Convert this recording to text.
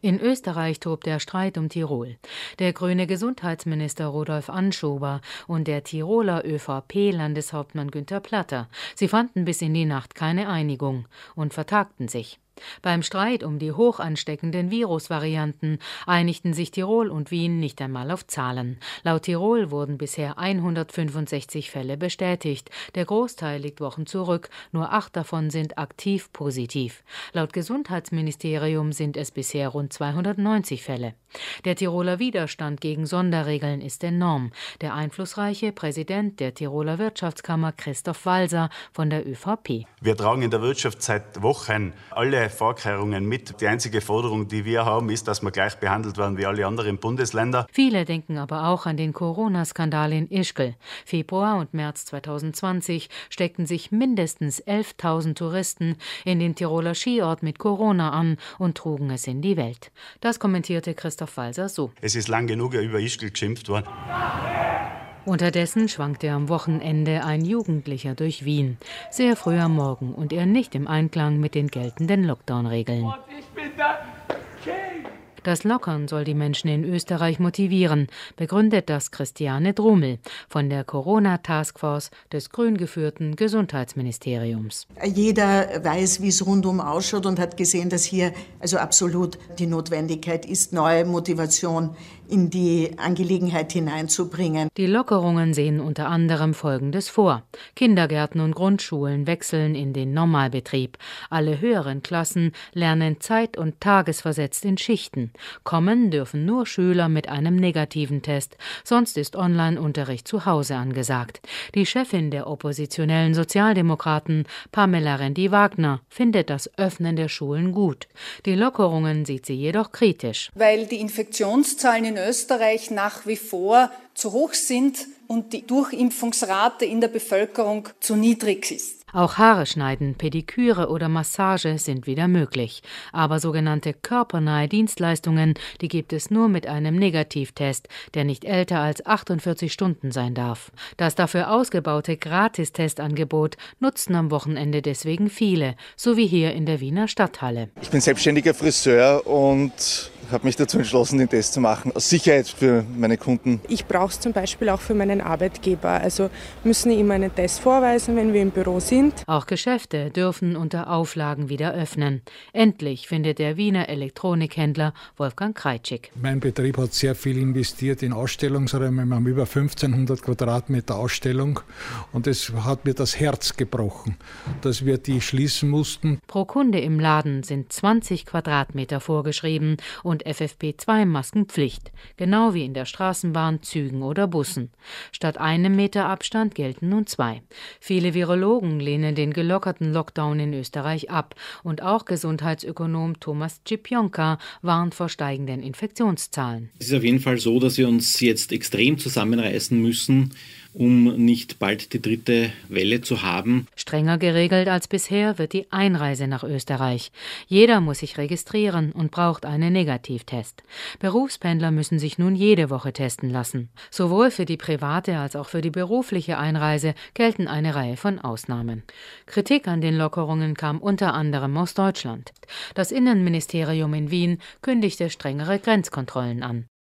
In Österreich tobt der Streit um Tirol. Der grüne Gesundheitsminister Rudolf Anschober und der Tiroler ÖVP-Landeshauptmann Günther Platter. Sie fanden bis in die Nacht keine Einigung und vertagten sich. Beim Streit um die hoch ansteckenden Virusvarianten einigten sich Tirol und Wien nicht einmal auf Zahlen. Laut Tirol wurden bisher 165 Fälle bestätigt. Der Großteil liegt Wochen zurück, nur 8 davon sind aktiv positiv. Laut Gesundheitsministerium sind es bisher rund 290 Fälle. Der Tiroler Widerstand gegen Sonderregeln ist enorm. Der einflussreiche Präsident der Tiroler Wirtschaftskammer Christoph Walser von der ÖVP. Wir tragen in der Wirtschaft seit Wochen alle Vorkehrungen mit. Die einzige Forderung, die wir haben, ist, dass wir gleich behandelt werden wie alle anderen Bundesländer. Viele denken aber auch an den Corona-Skandal in Ischgl. Februar und März 2020 steckten sich mindestens 11.000 Touristen in den Tiroler Skiort mit Corona an und trugen es in die Welt. Das kommentierte Christoph Walser so. Es ist lang genug über Ischgl geschimpft worden. Unterdessen schwankte am Wochenende ein Jugendlicher durch Wien. Sehr früh am Morgen und er nicht im Einklang mit den geltenden Lockdown-Regeln. Das Lockern soll die Menschen in Österreich motivieren, begründet das Christiane Drummel von der Corona-Taskforce des grün geführten Gesundheitsministeriums. Jeder weiß, wie es rundum ausschaut und hat gesehen, dass hier also absolut die Notwendigkeit ist, neue Motivation in die Angelegenheit hineinzubringen. Die Lockerungen sehen unter anderem Folgendes vor. Kindergärten und Grundschulen wechseln in den Normalbetrieb. Alle höheren Klassen lernen zeit- und tagesversetzt in Schichten. Kommen dürfen nur Schüler mit einem negativen Test, sonst ist Online-Unterricht zu Hause angesagt. Die Chefin der oppositionellen Sozialdemokraten, Pamela Rendi-Wagner, findet das Öffnen der Schulen gut. Die Lockerungen sieht sie jedoch kritisch. Weil die Infektionszahlen in Österreich nach wie vor zu hoch sind und die Durchimpfungsrate in der Bevölkerung zu niedrig ist. Auch Haare schneiden, Pediküre oder Massage sind wieder möglich. Aber sogenannte körpernahe Dienstleistungen, die gibt es nur mit einem Negativtest, der nicht älter als 48 Stunden sein darf. Das dafür ausgebaute Gratistestangebot nutzten am Wochenende deswegen viele, so wie hier in der Wiener Stadthalle. Ich bin selbstständiger Friseur und habe mich dazu entschlossen, den Test zu machen, aus Sicherheit für meine Kunden. Ich brauche es zum Beispiel auch für meinen Arbeitgeber. Also müssen immer einen Test vorweisen, wenn wir im Büro sind. Auch Geschäfte dürfen unter Auflagen wieder öffnen. Endlich findet der Wiener Elektronikhändler Wolfgang Kreitschik. Mein Betrieb hat sehr viel investiert in Ausstellungsräume. Wir haben über 1500 Quadratmeter Ausstellung und es hat mir das Herz gebrochen, dass wir die schließen mussten. Pro Kunde im Laden sind 20 Quadratmeter vorgeschrieben und FFP2-Masken Pflicht, genau wie in der Straßenbahn, Zügen oder Bussen. Statt 1 Meter Abstand gelten nun 2. Viele Virologen lehnen den gelockerten Lockdown in Österreich ab und auch Gesundheitsökonom Thomas Cipionka warnt vor steigenden Infektionszahlen. Es ist auf jeden Fall so, dass wir uns jetzt extrem zusammenreißen müssen, um nicht bald die 3. Welle zu haben. Strenger geregelt als bisher wird die Einreise nach Österreich. Jeder muss sich registrieren und braucht einen Negativtest. Berufspendler müssen sich nun jede Woche testen lassen. Sowohl für die private als auch für die berufliche Einreise gelten eine Reihe von Ausnahmen. Kritik an den Lockerungen kam unter anderem aus Deutschland. Das Innenministerium in Wien kündigte strengere Grenzkontrollen an.